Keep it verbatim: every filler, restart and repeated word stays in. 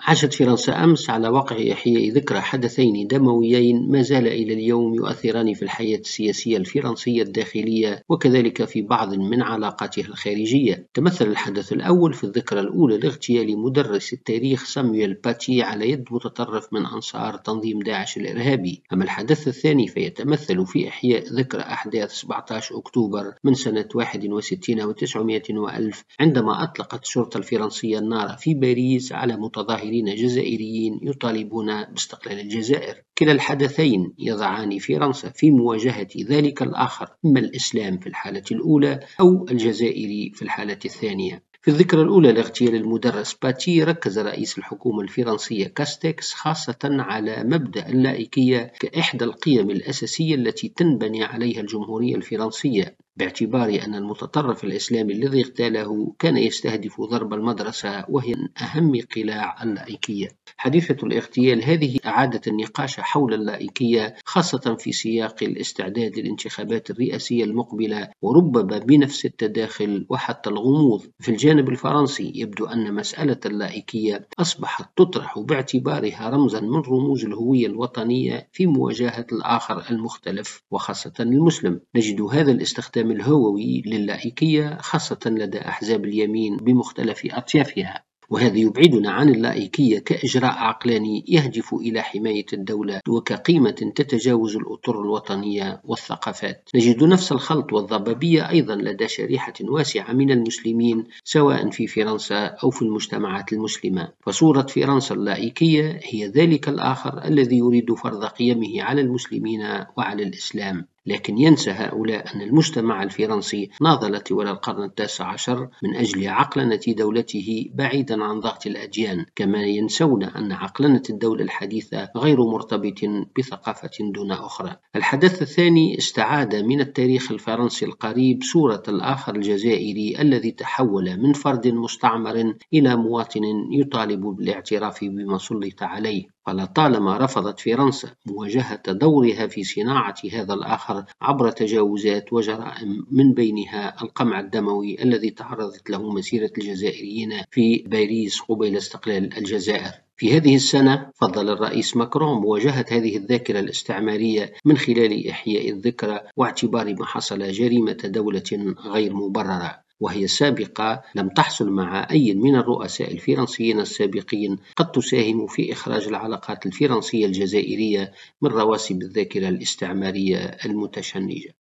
عاشت فرنسا أمس على وقع إحياء ذكرى حدثين دمويين ما زال إلى اليوم يؤثران في الحياة السياسية الفرنسية الداخلية وكذلك في بعض من علاقاتها الخارجية. تمثل الحدث الأول في الذكرى الأولى لاغتيال مدرس التاريخ سامويل باتي على يد متطرف من أنصار تنظيم داعش الإرهابي. أما الحدث الثاني فيتمثل في إحياء ذكرى أحداث سبعة عشر أكتوبر من سنة واحد وستين وتسعمائة وألف، عندما أطلقت الشرطة الفرنسية النار في باريس على متظاهرين جزائريين يطالبون باستقلال الجزائر. كلا الحدثين يضعان فرنسا في مواجهة ذلك الآخر، إما الإسلام في الحالة الأولى أو الجزائر في الحالة الثانية. في الذكرى الأولى لاغتيال المدرس باتي، ركز رئيس الحكومة الفرنسية كاستكس خاصة على مبدأ اللائكية كإحدى القيم الأساسية التي تنبني عليها الجمهورية الفرنسية، باعتبار أن المتطرف الإسلامي الذي اغتاله كان يستهدف ضرب المدرسة وهي من أهم قلاع اللائكية. حادثة الاغتيال هذه أعادت النقاش حول اللائكية خاصة في سياق الاستعداد للانتخابات الرئاسية المقبلة، وربما بنفس التداخل وحتى الغموض. في الجانب الفرنسي يبدو أن مسألة اللائكية أصبحت تطرح باعتبارها رمزا من رموز الهوية الوطنية في مواجهة الآخر المختلف وخاصة المسلم. نجد هذا الاستخدام الهووي للائكية خاصة لدى أحزاب اليمين بمختلف أطيافها، وهذا يبعدنا عن اللائكية كإجراء عقلاني يهدف إلى حماية الدولة وكقيمة تتجاوز الأطر الوطنية والثقافات. نجد نفس الخلط والضبابية أيضا لدى شريحة واسعة من المسلمين سواء في فرنسا أو في المجتمعات المسلمة، فصورة فرنسا اللائكية هي ذلك الآخر الذي يريد فرض قيمه على المسلمين وعلى الإسلام. لكن ينسى هؤلاء أن المجتمع الفرنسي ناضل طوال القرن التاسع عشر من أجل عقلنة دولته بعيدا عن ضغط الأديان، كما ينسون أن عقلنة الدولة الحديثة غير مرتبط بثقافة دون أخرى. الحدث الثاني استعاد من التاريخ الفرنسي القريب صورة الآخر الجزائري الذي تحول من فرد مستعمر إلى مواطن يطالب بالاعتراف بما سلط عليه. فلطالما رفضت فرنسا مواجهة دورها في صناعة هذا الآخر عبر تجاوزات وجرائم، من بينها القمع الدموي الذي تعرضت له مسيرة الجزائريين في باريس قبيل استقلال الجزائر. في هذه السنة فضل الرئيس ماكرون مواجهة هذه الذاكرة الاستعمارية من خلال إحياء الذكرى واعتبار ما حصل جريمة دولة غير مبررة، وهي سابقة لم تحصل مع أي من الرؤساء الفرنسيين السابقين، قد تساهم في إخراج العلاقات الفرنسية الجزائرية من رواسب الذاكرة الاستعمارية المتشنجة.